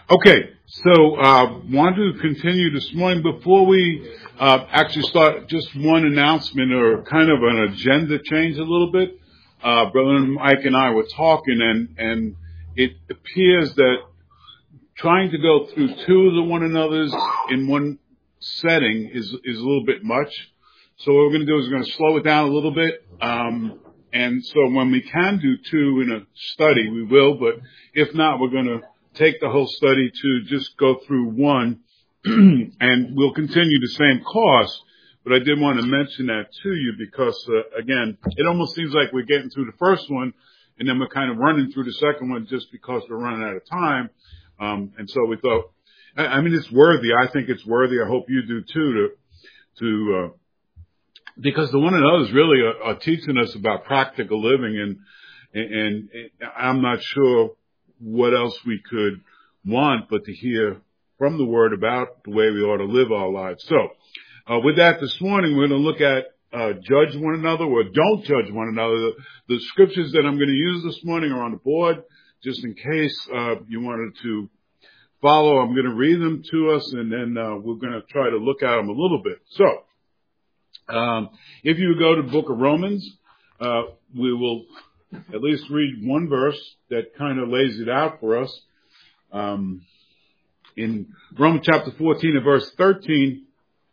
Okay, so wanted to continue this morning. Before we actually start, just one announcement or kind of an agenda change a little bit. Brother Mike and I were talking, and it appears that trying to go through two of the one another's in one setting is a little bit much. So what we're going to do is we're going to slow it down a little bit. And so when we can do two in a study, we will. But if not, we're going to take the whole study to just go through one, and we'll continue the same course. But I did want to mention that to you because, again, it almost seems like we're getting through the first one, and then we're kind of running through the second one just because we're running out of time. And so we thought, I mean, it's worthy. I think it's worthy. I hope you do too, because the one another's really are teaching us about practical living, and I'm not sure what else we could want but to hear from the Word about the way we ought to live our lives. So, with that this morning, we're going to look at judge one another or don't judge one another. The scriptures that I'm going to use this morning are on the board, just in case you wanted to follow. I'm going to read them to us, and then we're going to try to look at them a little bit. So, if you go to the book of Romans, we will at least read one verse that kind of lays it out for us. In Romans chapter 14 and verse 13,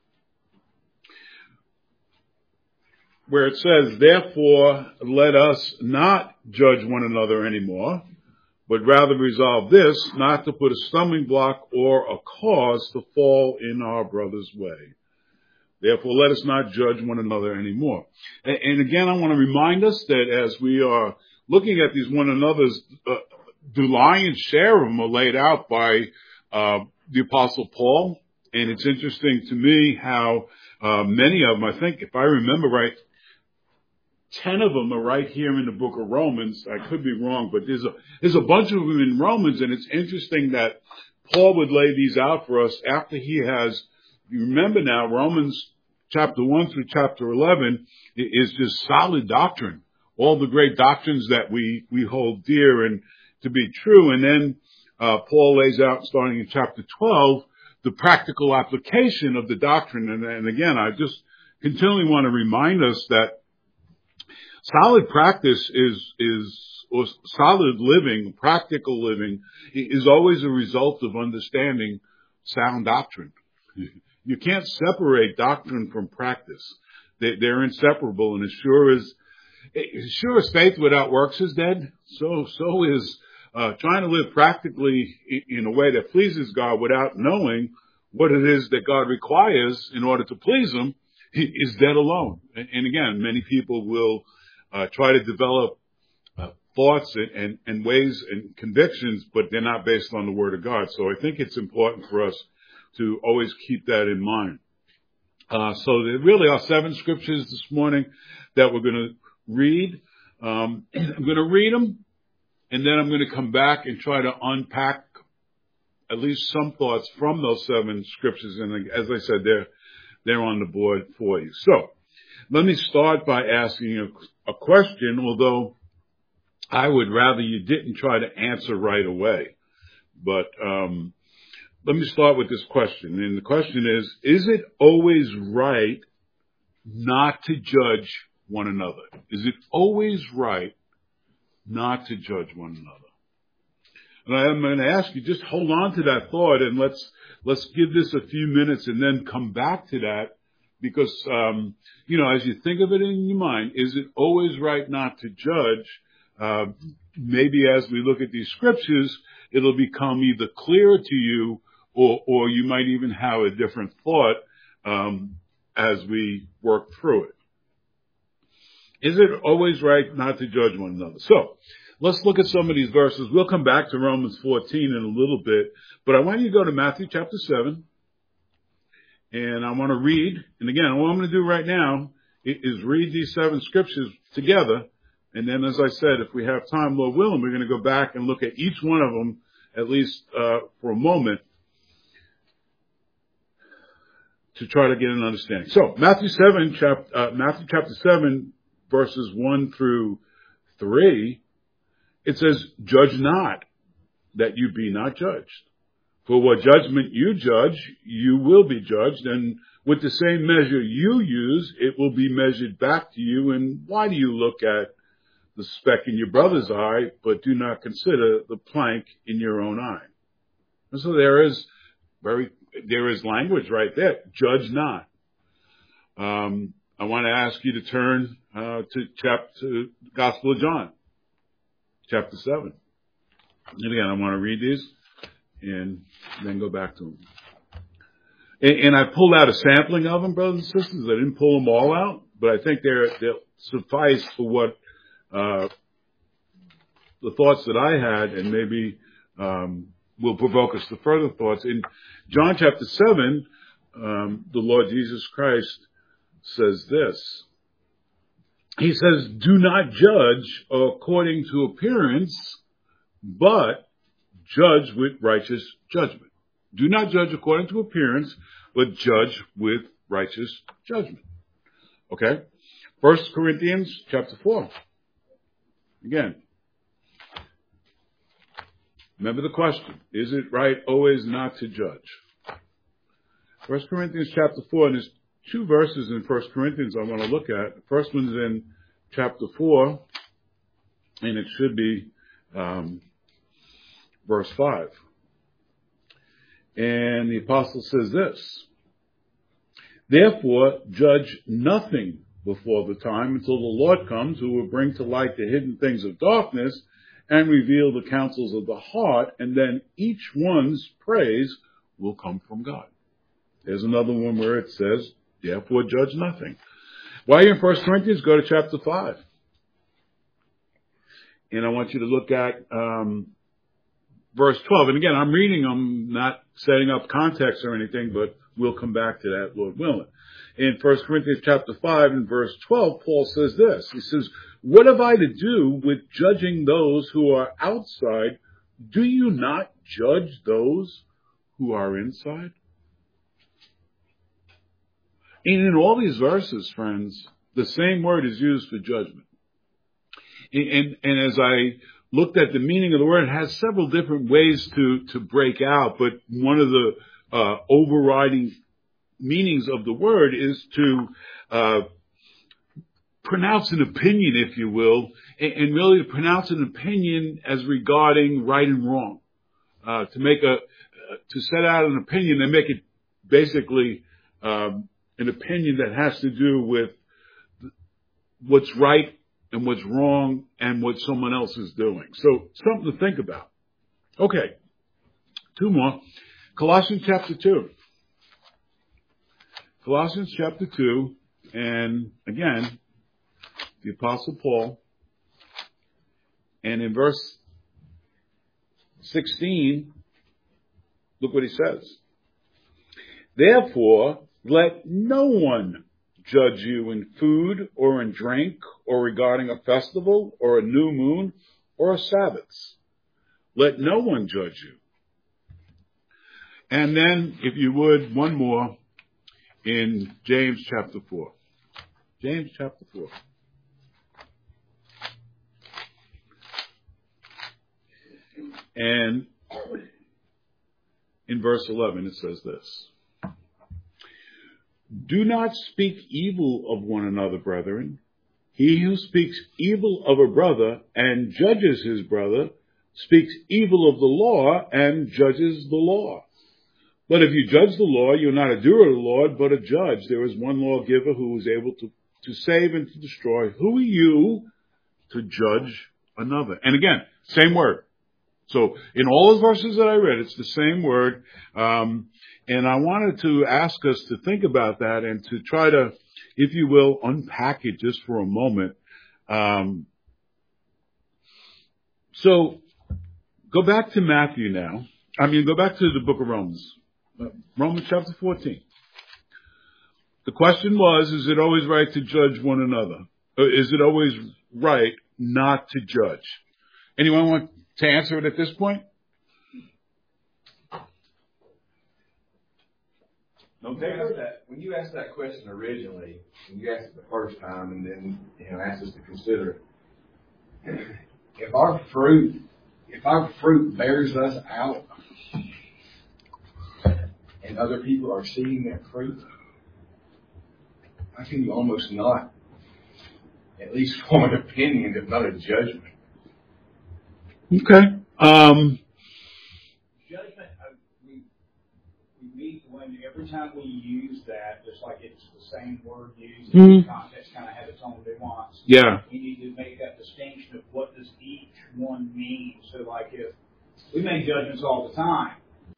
where it says, "Therefore let us not judge one another anymore, but rather resolve this, not to put a stumbling block or a cause to fall in our brother's way. Therefore, let us not judge one another anymore." And again, I want to remind us that as we are looking at these one another's, the lion's share of them are laid out by the Apostle Paul. And it's interesting to me how many of them, I think, if I remember right, 10 of them are right here in the book of Romans. I could be wrong, but there's a bunch of them in Romans, and it's interesting that Paul would lay these out for us after he has. You remember now, Romans chapter 1 through chapter 11 is just solid doctrine. All the great doctrines that we hold dear and to be true. And then Paul lays out, starting in chapter 12, the practical application of the doctrine. And again, I just continually want to remind us that solid practice or solid living, practical living, is always a result of understanding sound doctrine. You can't separate doctrine from practice. They're inseparable, and as sure as faith without works is dead, so is trying to live practically in a way that pleases God without knowing what it is that God requires in order to please Him is dead alone. And again, many people will try to develop thoughts and ways and convictions, but they're not based on the Word of God. So I think it's important for us to always keep that in mind. So there really are 7 scriptures this morning that we're going to read. I'm going to read them, and then I'm going to come back and try to unpack at least some thoughts from those 7 scriptures. And as I said, they're on the board for you. So let me start by asking a question, although I would rather you didn't try to answer right away. But let me start with this question. And the question is it always right not to judge one another? Is it always right not to judge one another? And I'm going to ask you, just hold on to that thought, and let's give this a few minutes and then come back to that. Because, as you think of it in your mind, is it always right not to judge? Maybe as we look at these scriptures, it'll become either clearer to you or you might even have a different thought as we work through it. Is it always right not to judge one another? So let's look at some of these verses. We'll come back to Romans 14 in a little bit, but I want you to go to Matthew chapter 7. And I want to read, and again, what I'm going to do right now is read these 7 scriptures together. And then, as I said, if we have time, Lord willing, we're going to go back and look at each one of them, at least for a moment, to try to get an understanding. So, Matthew chapter 7, verses 1 through 3, it says, "Judge not, that you be not judged. For what judgment you judge, you will be judged, and with the same measure you use, it will be measured back to you. And why do you look at the speck in your brother's eye, but do not consider the plank in your own eye? And so there is language right there. Judge not. I want to ask you to turn to Gospel of John, chapter 7. And again, I want to read these and then go back to them. And I pulled out a sampling of them, brothers and sisters. I didn't pull them all out, but I think they'll suffice for what the thoughts that I had, and maybe will provoke us to further thoughts. In John chapter 7, the Lord Jesus Christ says this. He says, do not judge according to appearance, but judge with righteous judgment. Do not judge according to appearance, but judge with righteous judgment. Okay? 1 Corinthians chapter 4. Again. Remember the question. Is it right always not to judge? 1 Corinthians chapter 4, and there's two verses in 1 Corinthians I want to look at. The first one's in chapter 4, and it should be verse 5. And the apostle says this, therefore judge nothing before the time until the Lord comes, who will bring to light the hidden things of darkness and reveal the counsels of the heart, and then each one's praise will come from God. There's another one where it says, therefore judge nothing. While you're in 1 Corinthians, go to chapter 5. And I want you to look at verse 12. And again, I'm reading them, not setting up context or anything, but we'll come back to that, Lord willing. In 1 Corinthians chapter 5 and verse 12, Paul says this. He says, what have I to do with judging those who are outside? Do you not judge those who are inside? And in all these verses, friends, the same word is used for judgment. And as I looked at the meaning of the word, it has several different ways to break out, but one of the overriding meanings of the word is to pronounce an opinion, if you will, and really to pronounce an opinion as regarding right and wrong. To set out an opinion and make it basically an opinion that has to do with what's right and what's wrong and what someone else is doing. So something to think about. Okay, two more. Colossians chapter 2. Colossians chapter 2, and again, the Apostle Paul, and in verse 16, look what he says. Therefore, let no one judge you in food or in drink or regarding a festival or a new moon or a Sabbath. Let no one judge you. And then, if you would, one more in James chapter 4. James chapter 4. And in verse 11 it says this. Do not speak evil of one another, brethren. He who speaks evil of a brother and judges his brother speaks evil of the law and judges the law. But if you judge the law, you're not a doer of the law, but a judge. There is one lawgiver who is able to save and to destroy. Who are you to judge another? And again, same word. So in all the verses that I read, it's the same word. And I wanted to ask us to think about that and to try to, if you will, unpack it just for a moment. So go back to Matthew now. Go back to the book of Romans. Romans chapter 14. The question was, is it always right to judge one another? Or is it always right not to judge? Anyone want to answer it at this point? No, when you asked that question originally, when you asked it the first time, and then asked us to consider it, if our fruit bears us out, and other people are seeing that fruit, how can you almost not at least form an opinion, if not a judgment? Okay. Judgment, we meet when every time we use that, just like it's the same word used in the context, kind of have its own nuance. Yeah. We need to make that distinction of what does each one mean. So, like, if we make judgments all the time,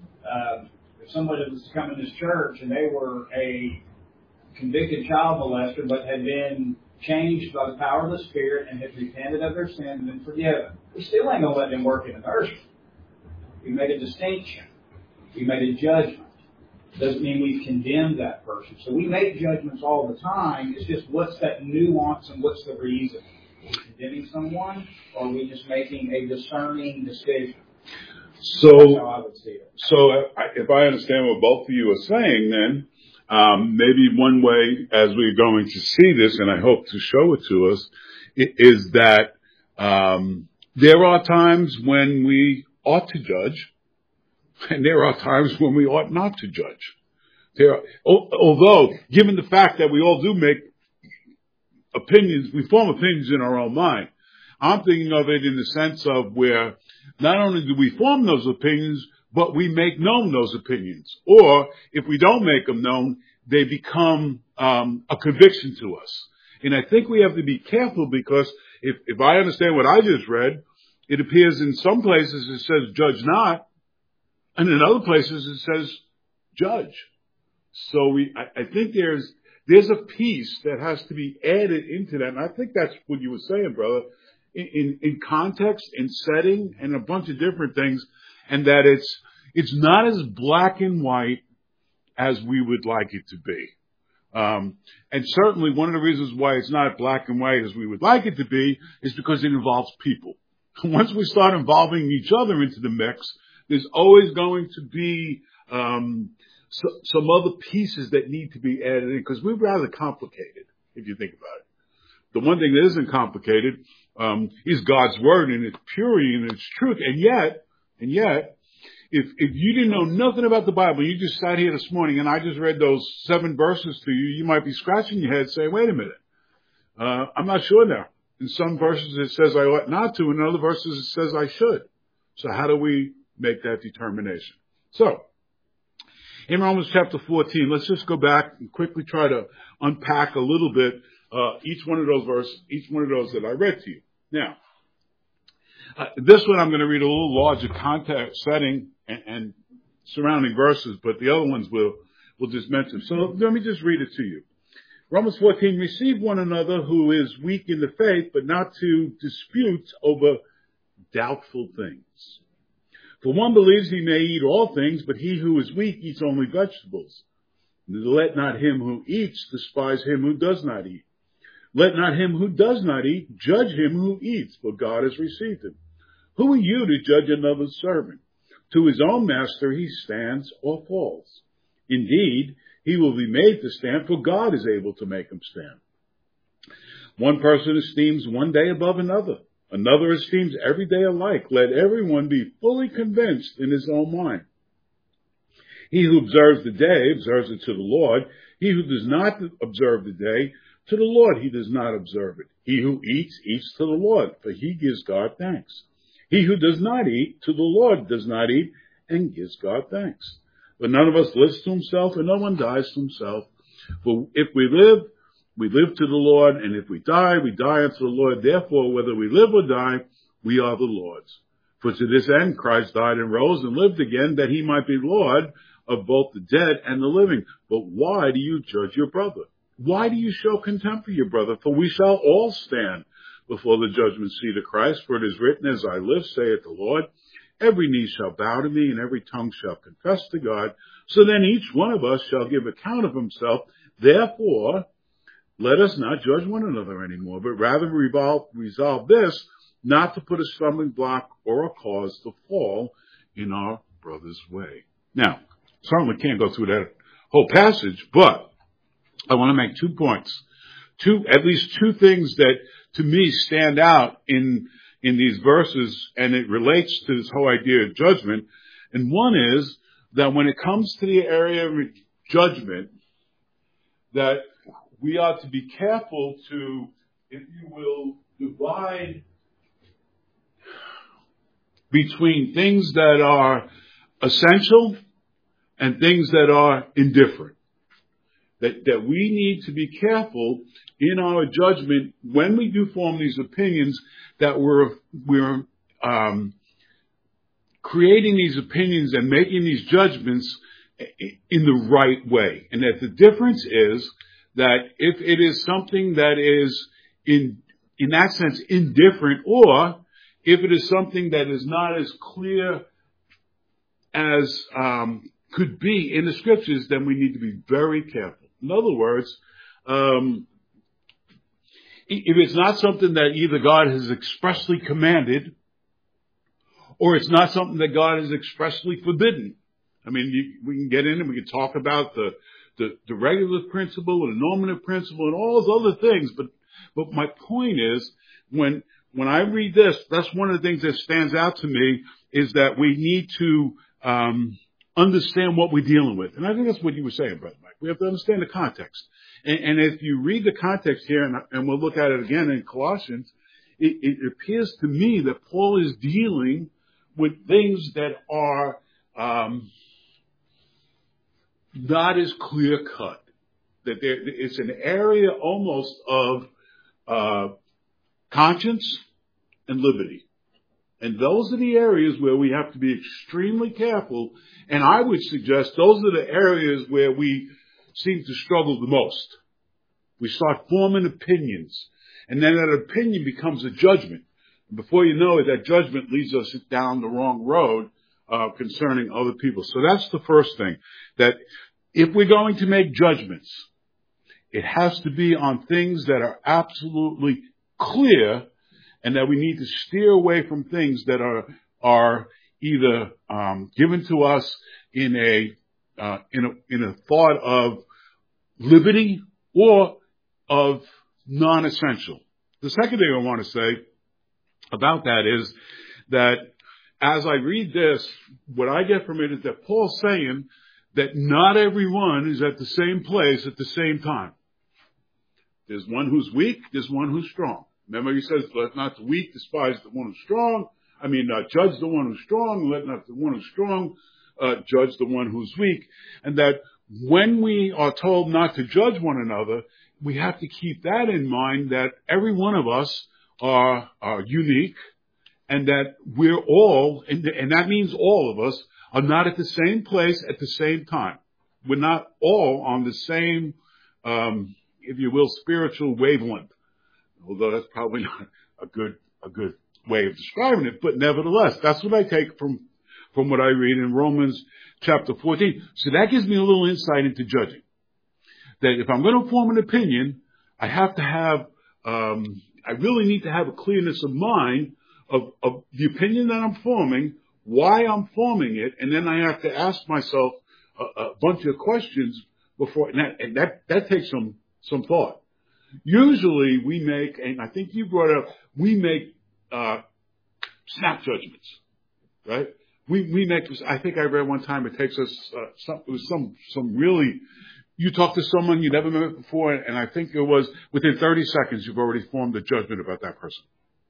if somebody was to come in this church and they were a convicted child molester but had been changed by the power of the Spirit and had repented of their sin and been forgiven, we still ain't going to let them work in the nursery. We made a distinction. We made a judgment. Doesn't mean we've condemned that person. So we make judgments all the time. It's just what's that nuance and what's the reason? Are we condemning someone, or are we just making a discerning decision? So, that's how I would see it. So if I understand what both of you are saying, then maybe one way, as we're going to see this, and I hope to show it to us, is that there are times when we ought to judge, and there are times when we ought not to judge. Although, given the fact that we all do make opinions, we form opinions in our own mind. I'm thinking of it in the sense of where not only do we form those opinions, but we make known those opinions. Or if we don't make them known, they become a conviction to us. And I think we have to be careful, because if I understand what I just read, it appears in some places it says judge not, and in other places it says judge. So I think there's a piece that has to be added into that. And I think that's what you were saying, brother, in context, in setting, and a bunch of different things, and that it's not as black and white as we would like it to be. And certainly one of the reasons why it's not black and white as we would like it to be is because it involves people. Once we start involving each other into the mix, there's always going to be some other pieces that need to be added in, because we're rather complicated, if you think about it. The one thing that isn't complicated is God's word and its purity and its truth. And yet, if you didn't know nothing about the Bible, you just sat here this morning and I just read those 7 verses to you, you might be scratching your head saying, wait a minute, I'm not sure now. In some verses it says I ought not to, and in other verses it says I should. So how do we make that determination? So, in Romans chapter 14, let's just go back and quickly try to unpack a little bit each one of those verses, each one of those that I read to you. Now, this one I'm going to read a little larger context setting and surrounding verses, but the other ones we'll just mention. So let me just read it to you. Romans 14, receive one another who is weak in the faith, but not to dispute over doubtful things. For one believes he may eat all things, but he who is weak eats only vegetables. Let not him who eats despise him who does not eat. Let not him who does not eat judge him who eats, for God has received him. Who are you to judge another's servant? To his own master he stands or falls. Indeed, he will be made to stand, for God is able to make him stand. One person esteems one day above another. Another esteems every day alike. Let everyone be fully convinced in his own mind. He who observes the day observes it to the Lord. He who does not observe the day, to the Lord he does not observe it. He who eats, eats to the Lord, for he gives God thanks. He who does not eat, to the Lord does not eat, and gives God thanks. But none of us lives to himself, and no one dies to himself. For if we live to the Lord, and if we die unto the Lord. Therefore, whether we live or die, we are the Lord's. For to this end Christ died and rose and lived again, that he might be Lord of both the dead and the living. But why do you judge your brother? Why do you show contempt for your brother? For we shall all stand before the judgment seat of Christ. For it is written, as I live, saith the Lord, every knee shall bow to me, and every tongue shall confess to God. So then each one of us shall give account of himself. Therefore, let us not judge one another anymore, but rather resolve this, not to put a stumbling block or a cause to fall in our brother's way. Now, certainly can't go through that whole passage, but I want to make 2 points. At least two things that to me stand out in these verses, and it relates to this whole idea of judgment. And one is that when it comes to the area of judgment, that we ought to be careful to, if you will, divide between things that are essential and things that are indifferent. That we need to be careful in our judgment when we do form these opinions, that we're creating these opinions and making these judgments in the right way. And that the difference is that if it is something that is in that sense indifferent, or if it is something that is not as clear as could be in the scriptures, then we need to be very careful. In other words, if it's not something that either God has expressly commanded, or it's not something that God has expressly forbidden. I mean, we can get in and we can talk about the regulative principle and the normative principle and all those other things, but my point is, when I read this, that's one of the things that stands out to me, is that we need to understand what we're dealing with. And I think that's what you were saying, Brother Mike. We have to understand the context. And if you read the context here, and we'll look at it again in Colossians, it appears to me that Paul is dealing with things that are not as clear cut. That it's an area almost of conscience and liberty. And those are the areas where we have to be extremely careful. And I would suggest those are the areas where we seem to struggle the most. We start forming opinions. And then that opinion becomes a judgment. And before you know it, that judgment leads us down the wrong road concerning other people. So that's the first thing. That if we're going to make judgments, it has to be on things that are absolutely clear, and that we need to steer away from things that are either given to us in a thought of liberty or of non-essential. The second thing I want to say about that is that as I read this, what I get from it is that Paul's saying that not everyone is at the same place at the same time. There's one who's weak, there's one who's strong. Remember, he says, let not the weak despise the one who's strong. Judge the one who's strong. Let not the one who's strong judge the one who's weak. And that when we are told not to judge one another, we have to keep that in mind, that every one of us are unique, and that we're all, and that means all of us, are not at the same place at the same time. We're not all on the same, if you will, spiritual wavelength. Although that's probably not a good way of describing it, but nevertheless, that's what I take from what I read in Romans chapter 14. So that gives me a little insight into judging. That if I'm going to form an opinion, I have to have, I really need to have a clearness of mind of the opinion that I'm forming, why I'm forming it, and then I have to ask myself a bunch of questions before, and that takes some thought. Usually we make, and I think you brought it up, we make snap judgments, right? We make, I think I read one time it takes us some really, you talk to someone you never met before, and I think it was within 30 seconds you've already formed a judgment about that person.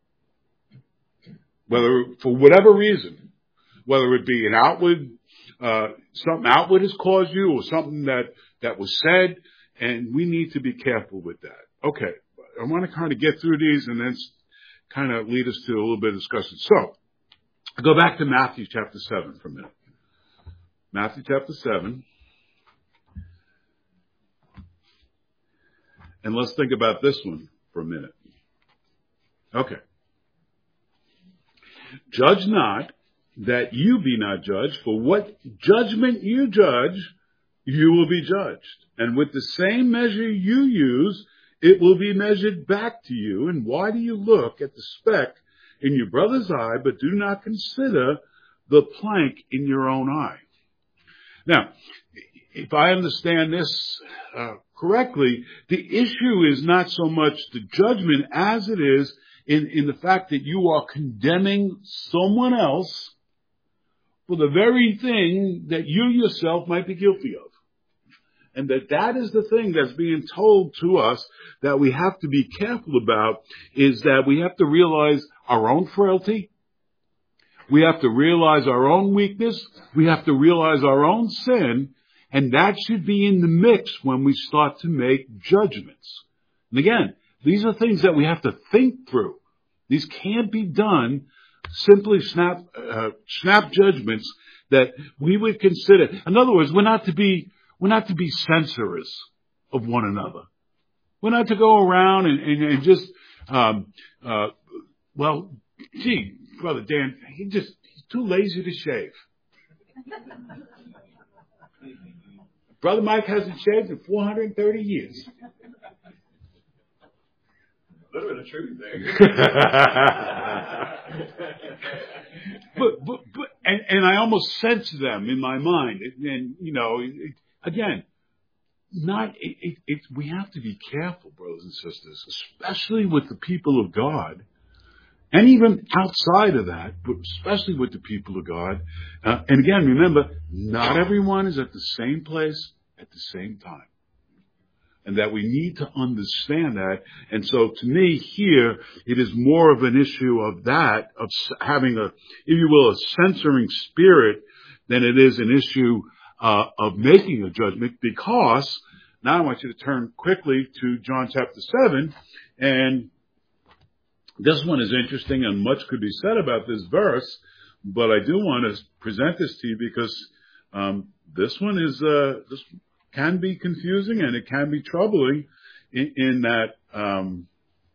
Whether, for whatever reason, whether it be an outward, something outward has caused you, or something that was said, and we need to be careful with that. Okay, I want to kind of get through these and then kind of lead us to a little bit of discussion. So, I'll go back to Matthew chapter 7 for a minute. Matthew chapter 7. And let's think about this one for a minute. Okay. Judge not, that you be not judged, for what judgment you judge, you will be judged. And with the same measure you use, it will be measured back to you. And why do you look at the speck in your brother's eye, but do not consider the plank in your own eye? Now, if I understand this correctly, the issue is not so much the judgment as it is in the fact that you are condemning someone else, for the very thing that you yourself might be guilty of. And that is the thing that's being told to us that we have to be careful about, is that we have to realize our own frailty. We have to realize our own weakness. We have to realize our own sin. And that should be in the mix when we start to make judgments. And again, these are things that we have to think through. These can't be done simply snap judgments that we would consider. In other words, we're not to be censorious of one another. We're not to go around and just, well, gee, Brother Dan, he's too lazy to shave. Brother Mike hasn't shaved in 430 years. A little bit of truth there. And I almost sense them in my mind. And you know, again, we have to be careful, brothers and sisters, especially with the people of God, and even outside of that, but especially with the people of God. And again, remember, not everyone is at the same place at the same time. And that we need to understand that. And so to me here, it is more of an issue of that, of having if you will, a censoring spirit, than it is an issue of making a judgment. Because now I want you to turn quickly to John chapter 7. And this one is interesting, and much could be said about this verse. But I do want to present this to you because this one is this can be confusing and it can be troubling in that, and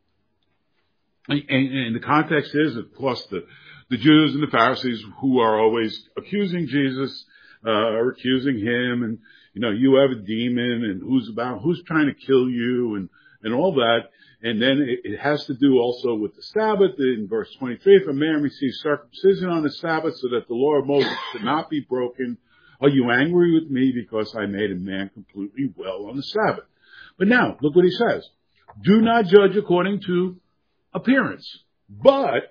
the context is, of course, the Jews and the Pharisees who are always accusing Jesus, are accusing him, and, you know, you have a demon, and who's trying to kill you, and all that. And then it has to do also with the Sabbath. In verse 23, if a man receives circumcision on the Sabbath so that the law of Moses should not be broken, are you angry with me because I made a man completely well on the Sabbath? But now, look what he says. Do not judge according to appearance, but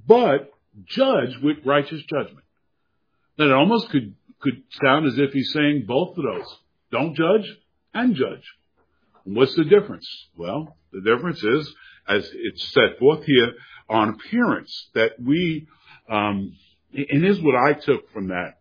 judge with righteous judgment. Now, it almost could sound as if he's saying both of those. Don't judge and judge. And what's the difference? Well, the difference is, as it's set forth here, on appearance, that we, and here's what I took from that.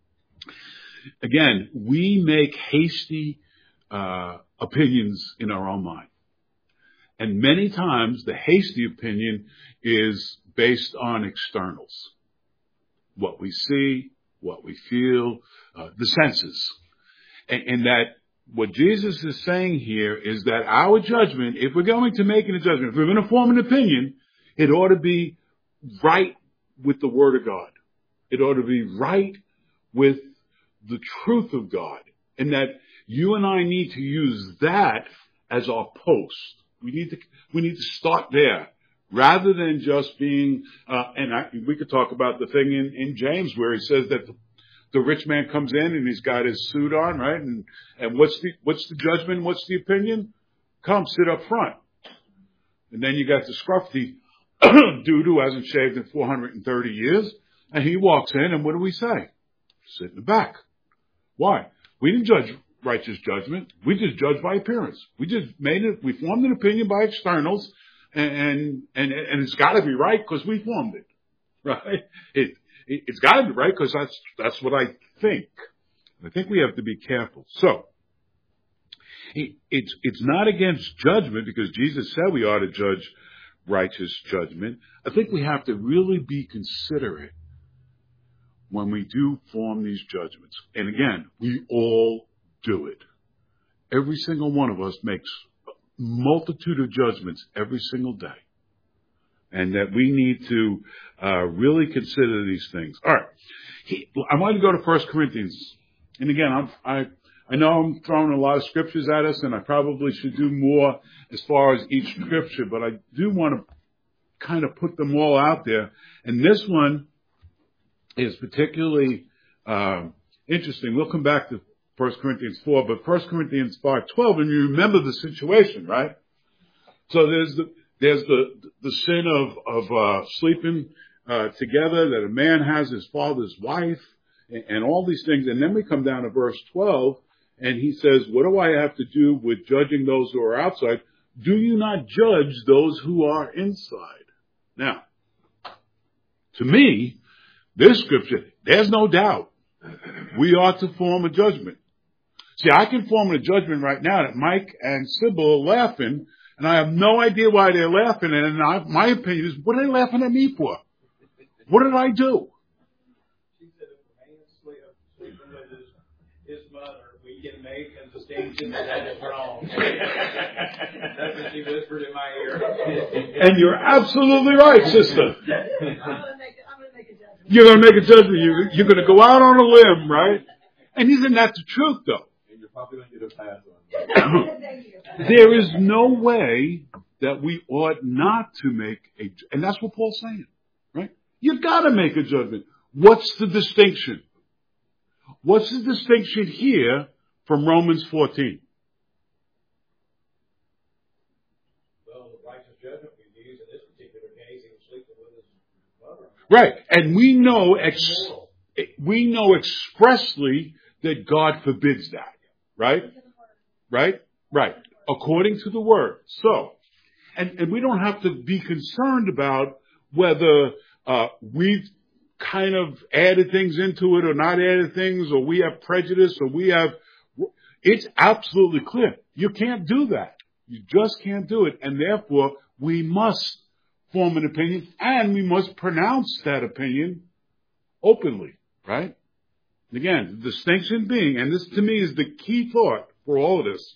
Again, we make hasty opinions in our own mind. And many times the hasty opinion is based on externals. What we see, what we feel, the senses. And that what Jesus is saying here is that our judgment, if we're going to make a judgment, if we're going to form an opinion, it ought to be right with the Word of God. It ought to be right with the truth of God, and that you and I need to use that as our post. We need to start there, rather than just being. We could talk about the thing in James where he says that the rich man comes in and he's got his suit on, right? And what's the judgment? What's the opinion? Come sit up front. And then you got the scruffy dude who hasn't shaved in 430 years, and he walks in, and what do we say? Sit in the back. Why? We didn't judge righteous judgment. We just judged by appearance. We just we formed an opinion by externals, and it's got to be right because we formed it, right? It's got to be right because that's what I think. I think we have to be careful. So it's not against judgment, because Jesus said we ought to judge righteous judgment. I think we have to really be considerate when we do form these judgments. And again, we all do it. Every single one of us makes a multitude of judgments every single day. And that we need to really consider these things. All right. I want to go to 1 Corinthians. And again, I know I'm throwing a lot of scriptures at us, and I probably should do more as far as each scripture, but I do want to kind of put them all out there. And this one is particularly interesting. We'll come back to 1 Corinthians 4, but 1 Corinthians 5:12, and you remember the situation, right? So there's the sin of sleeping together that a man has his father's wife, and all these things. And then we come down to verse 12, and he says, what do I have to do with judging those who are outside? Do you not judge those who are inside? Now, to me, this scripture, there's no doubt we ought to form a judgment. See, I can form a judgment right now that Mike and Sybil are laughing, and I have no idea why they're laughing. And my opinion is, what are they laughing at me for? What did I do? She said if a man's sleeping with his mother, we can make a distinction that is wrong. That's what she whispered in my ear. And you're absolutely right, sister. I'm gonna make a judgment. You're going to make a judgment. You're going to go out on a limb, right? And isn't that the truth, though? And you're probably going to get a pass on Thank you. There is no way that we ought not to make and that's what Paul's saying, right? You've got to make a judgment. What's the distinction? What's the distinction here from Romans 14? Well, the righteous judgment we use in this particular case, he was sleeping with his mother. Right. And we know expressly that God forbids that. Right? Right? Right. According to the word. So, and we don't have to be concerned about whether we've kind of added things into it or not added things, or we have prejudice, or it's absolutely clear. You can't do that. You just can't do it. And therefore, we must form an opinion, and we must pronounce that opinion openly, right? Again, the distinction being, and this to me is the key thought for all of this,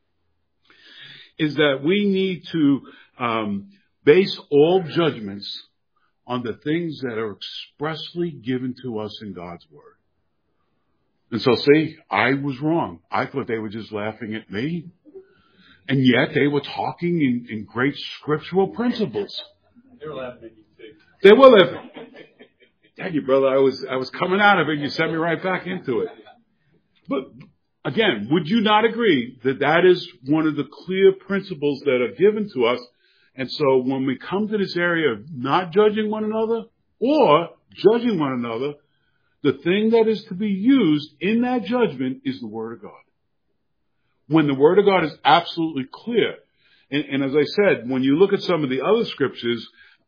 is that we need to base all judgments on the things that are expressly given to us in God's Word. And so, see, I was wrong. I thought they were just laughing at me. And yet they were talking in great scriptural principles. They were laughing at you too. They were laughing. Thank you, brother. I was coming out of it and you sent me right back into it. But again, would you not agree that that is one of the clear principles that are given to us? And so when we come to this area of not judging one another or judging one another, the thing that is to be used in that judgment is the Word of God. When the Word of God is absolutely clear. And as I said, when you look at some of the other scriptures,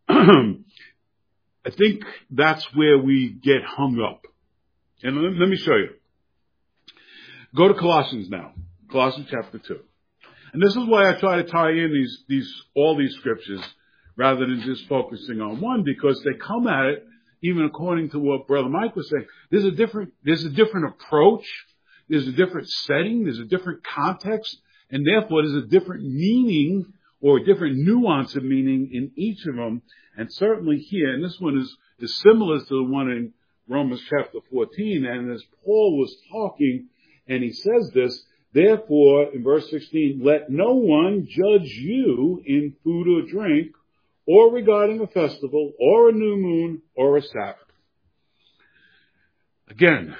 I think that's where we get hung up. And let me show you. Go to Colossians now. Colossians chapter 2. And this is why I try to tie in all these scriptures rather than just focusing on one, because they come at it, even according to what Brother Mike was saying, there's a different approach, there's a different setting, there's a different context, and therefore there's a different meaning or a different nuance of meaning in each of them. And certainly here, and this one is similar to the one in Romans chapter 14, and as Paul was talking, and he says this, therefore, in verse 16, let no one judge you in food or drink, or regarding a festival, or a new moon, or a Sabbath. Again,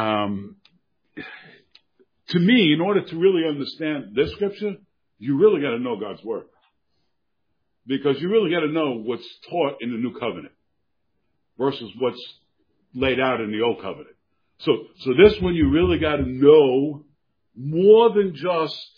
to me, in order to really understand this scripture, you really got to know God's Word. Because you really got to know what's taught in the New Covenant versus what's laid out in the Old Covenant. So this one you really got to know more than just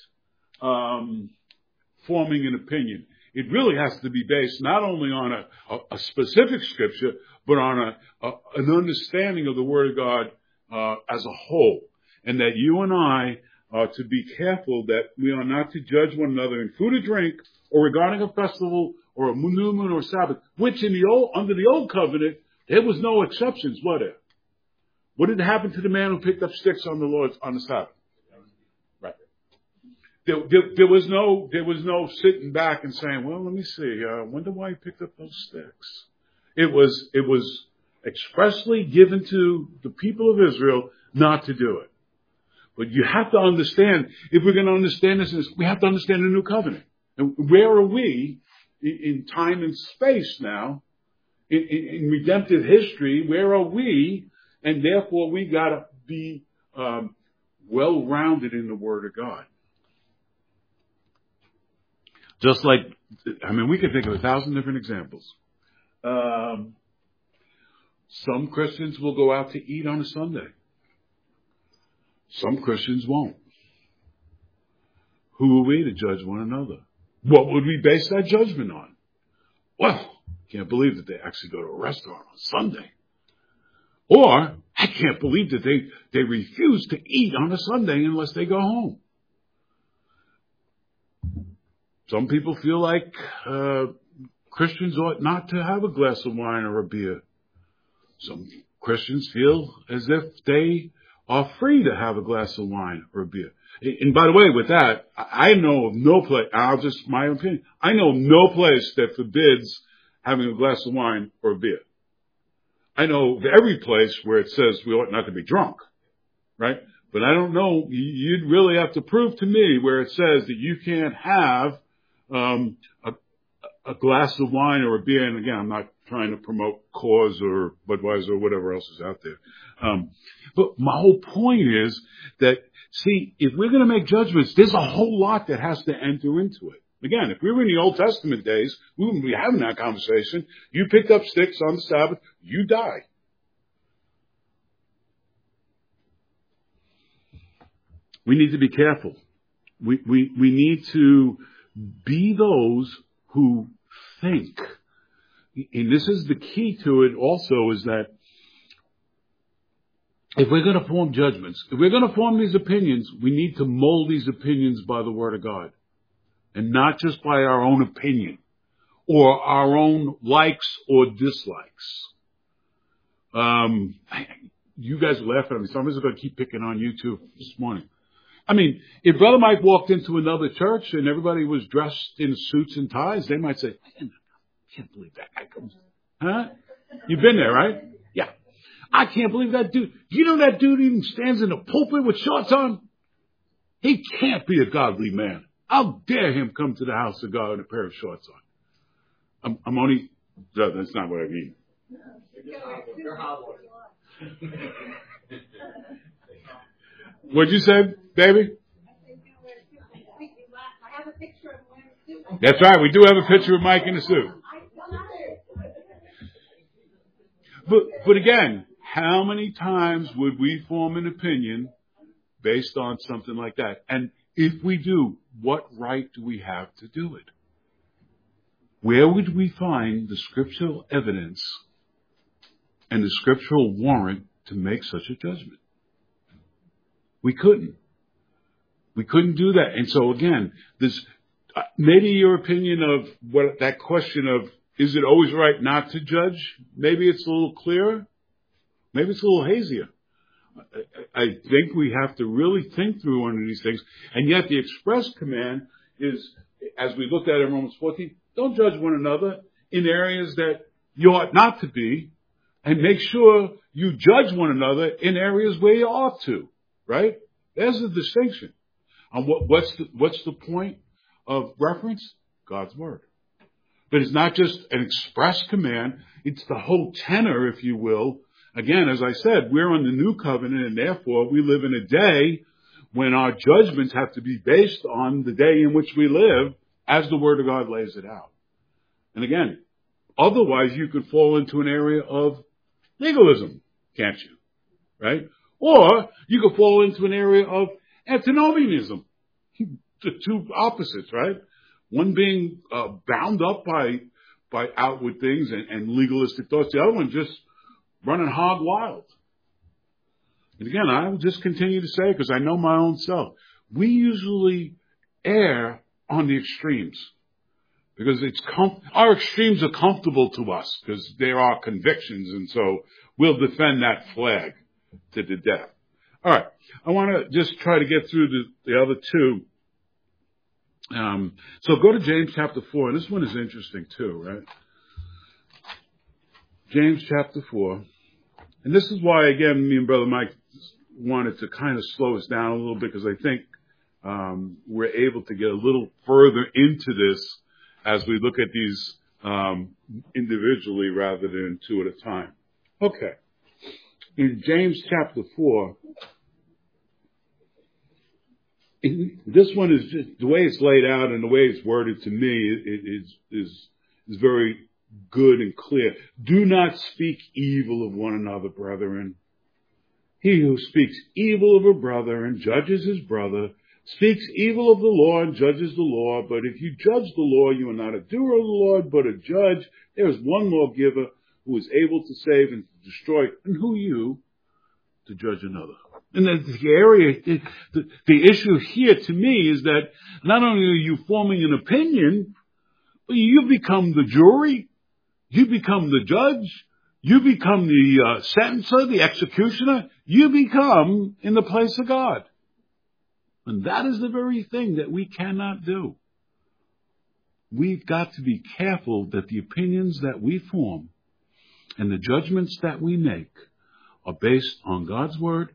forming an opinion. It really has to be based not only on a specific scripture, but on an understanding of the Word of God as a whole. And that you and I are to be careful that we are not to judge one another in food or drink, or regarding a festival, or a new moon or Sabbath, which under the Old Covenant, there was no exceptions, was there? What did happen to the man who picked up sticks on the Sabbath? Right. There was no sitting back and saying, well, let me see, I wonder why he picked up those sticks. It was expressly given to the people of Israel not to do it. But you have to understand, if we're going to understand this, we have to understand the New Covenant. And where are we in time and space now, in redemptive history? Where are we? And therefore, we got to be well-rounded in the Word of God. Just like, we could think of 1,000 different examples. Some Christians will go out to eat on a Sunday. Some Christians won't. Who are we to judge one another? What would we base that judgment on? Well, can't believe that they actually go to a restaurant on Sunday. Or, I can't believe that they refuse to eat on a Sunday unless they go home. Some people feel like Christians ought not to have a glass of wine or a beer. Some Christians feel as if they are free to have a glass of wine or a beer. And by the way, with that, I know of no place, my opinion, I know no place that forbids having a glass of wine or a beer. I know of every place where it says we ought not to be drunk, right? But I don't know, you'd really have to prove to me where it says that you can't have a glass of wine or a beer. And again, I'm not trying to promote Coors or Budweiser or whatever else is out there. But my whole point is that, see, if we're going to make judgments, there's a whole lot that has to enter into it. Again, if we were in the Old Testament days, we wouldn't be having that conversation. You picked up sticks on the Sabbath, you die. We need to be careful. We need to be those who think. And this is the key to it also, is that if we're going to form judgments, if we're going to form these opinions, we need to mold these opinions by the Word of God. And not just by our own opinion or our own likes or dislikes. You guys are laughing at me. Somebody's going to keep picking on you too this morning. I mean, if Brother Mike walked into another church and everybody was dressed in suits and ties, they might say, I can't believe that guy comes. Huh? You've been there, right? Yeah. I can't believe that dude. You know that dude even stands in the pulpit with shorts on? He can't be a godly man. How dare him come to the house of God in a pair of shorts on? I'm only, that's not what I mean. What'd you say, baby? That's right, we do have a picture of Mike in a suit. But again, how many times would we form an opinion based on something like that? And if we do, what right do we have to do it? Where would we find the scriptural evidence and the scriptural warrant to make such a judgment? We couldn't. We couldn't do that. And so again, this maybe your opinion of what that question of, is it always right not to judge? Maybe it's a little clearer. Maybe it's a little hazier. I think we have to really think through one of these things. And yet the express command is, as we looked at in Romans 14, don't judge one another in areas that you ought not to be, and make sure you judge one another in areas where you ought to, right? There's the distinction. And what's the point of reference? God's Word. But it's not just an express command, it's the whole tenor, if you will. Again, as I said, we're on the new covenant, and therefore we live in a day when our judgments have to be based on the day in which we live, as the Word of God lays it out. And again, otherwise you could fall into an area of legalism, can't you? Right? Or you could fall into an area of antinomianism. The two opposites, right? One being bound up by outward things and legalistic thoughts. The other one just running hog wild. And again, I will just continue to say, because I know my own self, we usually err on the extremes. Because our extremes are comfortable to us, because they're our convictions, and so we'll defend that flag to the death. All right, I want to just try to get through the other two. So go to James chapter 4, and this one is interesting too, right? James chapter 4. And this is why, again, me and Brother Mike wanted to kind of slow us down a little bit, because I think we're able to get a little further into this as we look at these individually rather than two at a time. Okay. In James chapter 4, this one is just, the way it's laid out and the way it's worded to me is very good and clear. Do not speak evil of one another, brethren. He who speaks evil of a brother and judges his brother speaks evil of the law and judges the law. But if you judge the law, you are not a doer of the law, but a judge. There is one lawgiver who is able to save and to destroy. And who are you to judge another? And the issue here to me is that not only are you forming an opinion, but you become the jury, you become the judge, you become the sentencer, the executioner, you become in the place of God. And that is the very thing that we cannot do. We've got to be careful that the opinions that we form and the judgments that we make are based on God's word.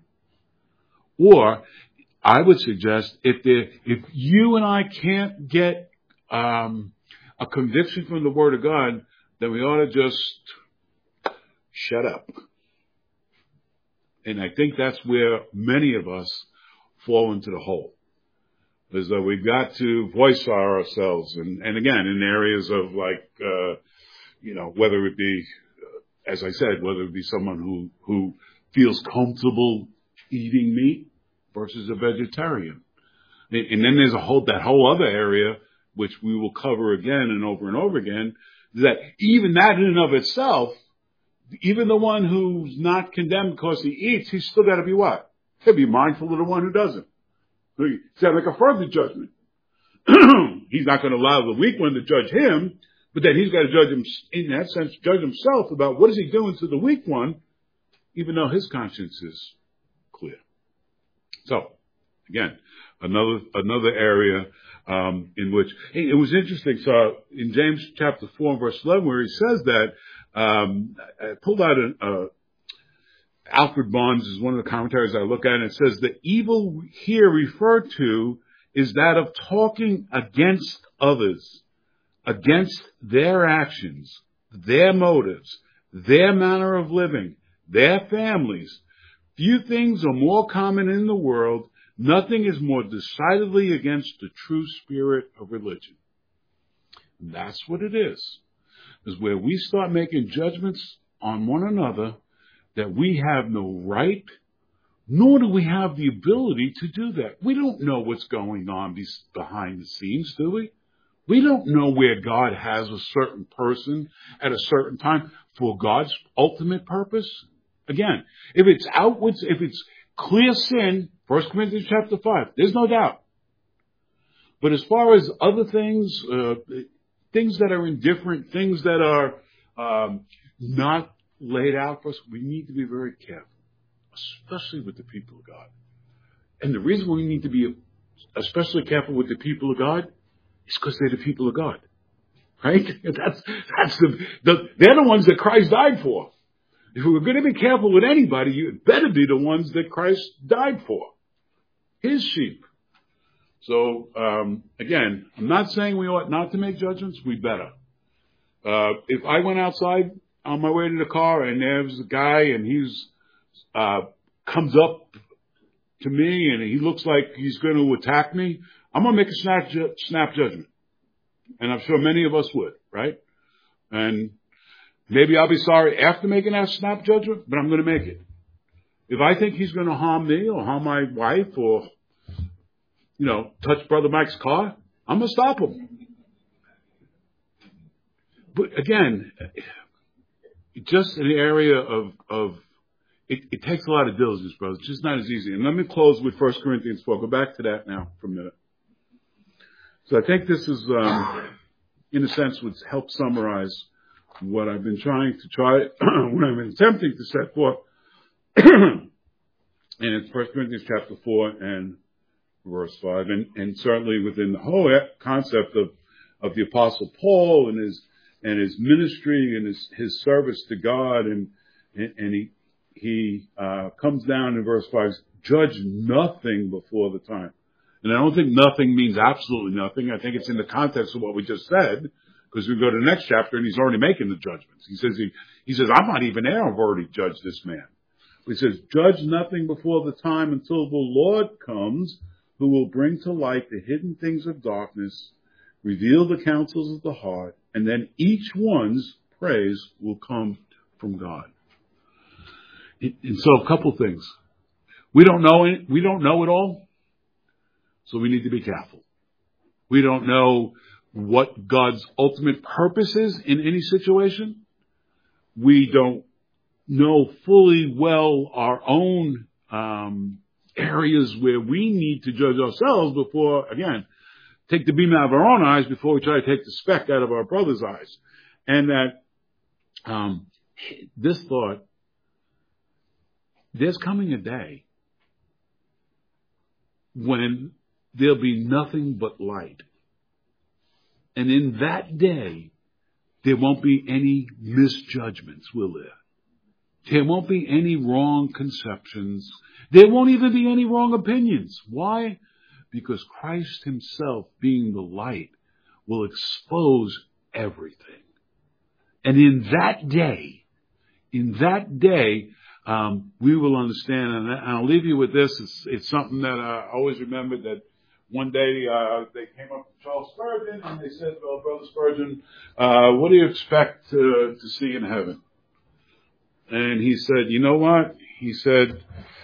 Or, I would suggest, if you and I can't get a conviction from the Word of God, then we ought to just shut up. And I think that's where many of us fall into the hole. Is that we've got to voice ourselves, and again, in areas of whether it be, as I said, whether it be someone who feels comfortable eating meat versus a vegetarian. And then there's that whole other area, which we will cover again and over again, that even that in and of itself, even the one who's not condemned because he eats, he's still got to be what? He'll be mindful of the one who doesn't. He's got to make a further judgment. He's not going to allow the weak one to judge him, but then he's got to judge him, in that sense, judge himself about what is he doing to the weak one, even though his conscience is clear. So, again, another area in which it was interesting. So, in James chapter 4, verse 11, where he says that, I pulled out Alfred Barnes is one of the commentaries I look at, and it says the evil here referred to is that of talking against others, against their actions, their motives, their manner of living, their families. Few things are more common in the world. Nothing is more decidedly against the true spirit of religion. And that's what it is where we start making judgments on one another that we have no right, nor do we have the ability to do that. We don't know what's going on behind the scenes, do we? We don't know where God has a certain person at a certain time for God's ultimate purpose. Again, if it's outwards, if it's clear sin, 1 Corinthians chapter 5, there's no doubt. But as far as other things, things that are indifferent, things that are not laid out for us, we need to be very careful, especially with the people of God. And the reason we need to be especially careful with the people of God is because they're the people of God, right? They're the ones that Christ died for. If we're going to be careful with anybody, you better be the ones that Christ died for, his sheep. So again, I'm not saying we ought not to make judgments. We better. If I went outside on my way to the car and there's a guy and he's comes up to me and he looks like he's going to attack me, I'm going to make a snap judgment. And I'm sure many of us would, right? And maybe I'll be sorry after making that snap judgment, but I'm going to make it. If I think he's going to harm me or harm my wife or, touch Brother Mike's car, I'm going to stop him. But again, just in the area of it takes a lot of diligence, brothers. It's just not as easy. And let me close with 1 Corinthians 4. Go back to that now for a minute. So I think this is, in a sense, would help summarize what I've been trying to what I've been attempting to set forth. And it's 1 Corinthians chapter 4 and verse 5. And certainly within the whole concept of the Apostle Paul and his ministry and his service to God, and he comes down in verse 5, judge nothing before the time. And I don't think nothing means absolutely nothing. I think it's in the context of what we just said, because we go to the next chapter and he's already making the judgments. He says, I'm not even there. I've already judged this man. He says, judge nothing before the time until the Lord comes, who will bring to light the hidden things of darkness, reveal the counsels of the heart, and then each one's praise will come from God. And so a couple things. We don't know it all, so we need to be careful. We don't know what God's ultimate purpose is in any situation. We don't know fully well our own areas where we need to judge ourselves before, again, take the beam out of our own eyes before we try to take the speck out of our brother's eyes. And that this thought, there's coming a day when there'll be nothing but light. And in that day, there won't be any misjudgments, will there? There won't be any wrong conceptions. There won't even be any wrong opinions. Why? Because Christ himself, being the light, will expose everything. And in that day, we will understand, and I'll leave you with this. It's something that I always remembered, that one day they came up to Charles Spurgeon and they said, well, Brother Spurgeon, what do you expect to see in heaven? And he said, you know what? He said,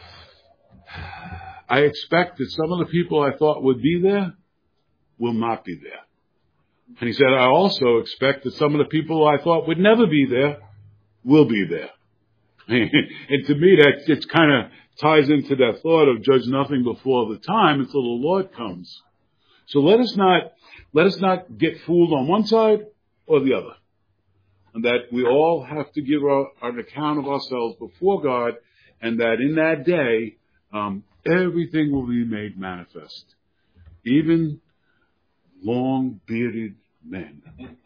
I expect that some of the people I thought would be there will not be there. And he said, I also expect that some of the people I thought would never be there will be there. And to me, that just kind of ties into that thought of judge nothing before the time until the Lord comes. So let us not get fooled on one side or the other. And that we all have to give an account of ourselves before God, and that in that day, everything will be made manifest. Even long-bearded men.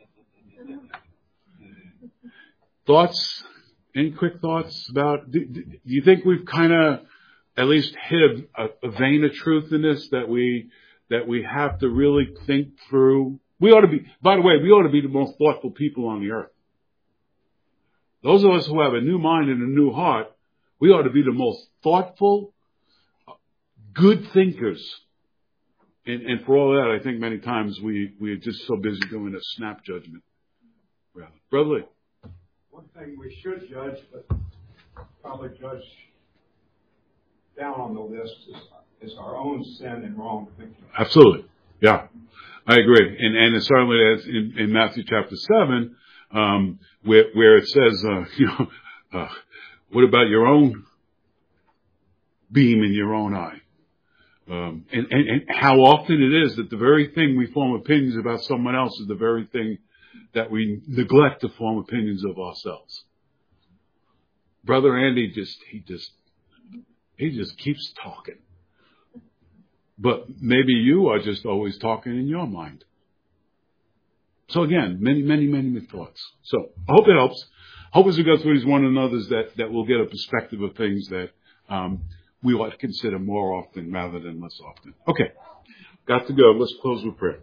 Thoughts? Any quick thoughts about, do you think we've kind of at least hit a vein of truth in this, that we have to really think through? We ought to be the most thoughtful people on the earth. Those of us who have a new mind and a new heart, we ought to be the most thoughtful, good thinkers. And for all that, I think many times we're just so busy doing a snap judgment. Brother Lee. One thing we should judge, but probably judge down on the list, is our own sin and wrong thinking. Absolutely. Yeah, I agree. And it's certainly as in Matthew chapter 7, where it says, what about your own beam in your own eye? And how often it is that the very thing we form opinions about someone else is the very thing that we neglect to form opinions of ourselves. Brother Andy he just keeps talking. But maybe you are just always talking in your mind. So again, many thoughts. So I hope it helps. Hope as we go through these one another's that we'll get a perspective of things that we ought to consider more often rather than less often. Okay, got to go. Let's close with prayer.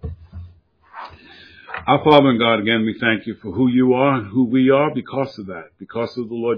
Our Father and God, again, we thank you for who you are and who we are because of that, because of the Lord